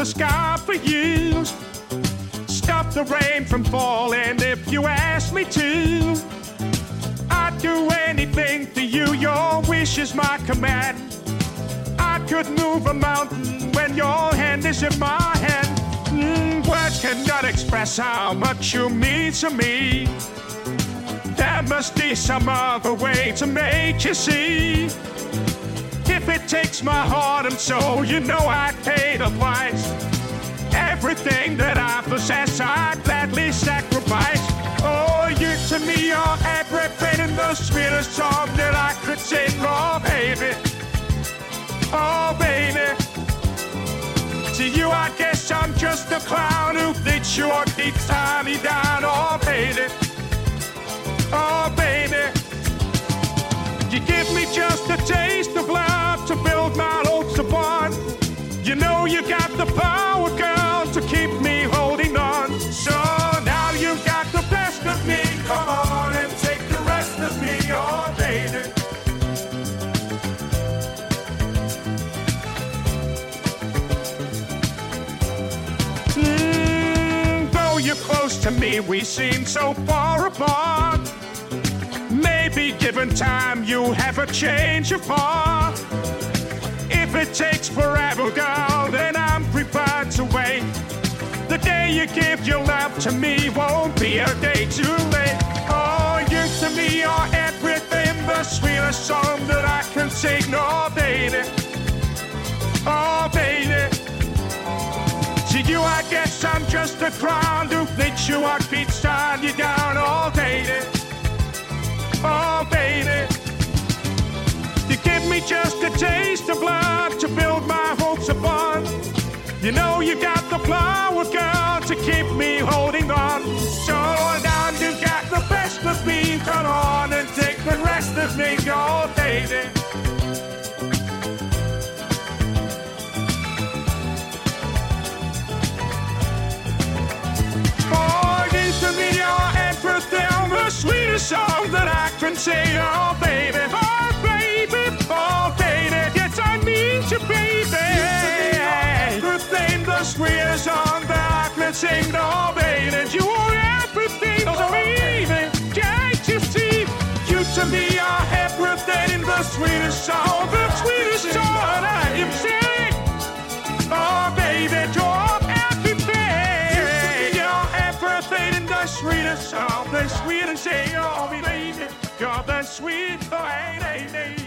the sky for years. Stop the rain from falling if you ask me to. I'd do anything for you, your wish is my command. I could move a mountain when your hand is in my hand. Words cannot express how much you mean to me. There must be some other way to make you see. If it takes my heart and soul, you know I'd pay the price. Everything that I possess, I'd gladly sacrifice. Oh, you to me are everything in the sweetest song that I could sing. Oh, baby. Oh, baby. To you, I guess I'm just a clown who thinks you are deep time me down. Oh, baby. Oh, baby. You give me just a taste of love to build my hopes upon. You know you got the power, girl, to keep me holding on. So now you got the best of me. Come on and take the rest of me, oh, baby. Though you're close to me, we seem so far apart. Maybe given time, you have a change of heart. If it takes forever, girl, then I'm prepared to wait. The day you give your love to me won't be a day too late. Oh, you to me are everything, the sweetest song that I can sing. Oh, baby. Oh, baby. To you, I guess I'm just a clown who thinks you are beats down you down. Oh, baby. Oh, baby. You give me just a taste of love to build my hopes upon. You know you got the flower, girl, to keep me holding on. So now you got the best of me. Come on and take the rest of me, oh, baby. Oh, you to me are everything, the sweetest song that I can sing, oh, baby. Oh, baby, oh, baby. Yes, I need you, baby. Everything, the sweetest song that I can sing, oh, baby. You are everything, oh, baby. Can't you see? You to me are everything, the sweetest song that I can sing. Oh, baby, you're everything. You're everything, the sweetest song, the sweetest sing, oh, baby. You're the sweet, oh, hey, hey, hey.